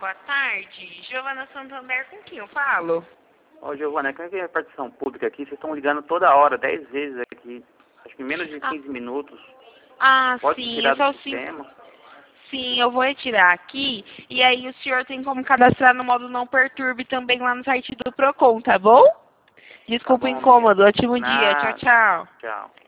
boa tarde. Giovana Santander, com quem eu falo? Ô, Giovana, quem é a repartição pública aqui? Vocês estão ligando toda hora, 10 vezes aqui. Acho que em menos de 15 minutos. Pode Sim, tirar esse é do o sistema? Sim, eu vou retirar aqui. E aí o senhor tem como cadastrar no modo não perturbe também lá no site do Procon, tá bom? Tá Desculpa o bom, amiga. incômodo. Ótimo dia. Tchau, Nada. tchau. Tchau.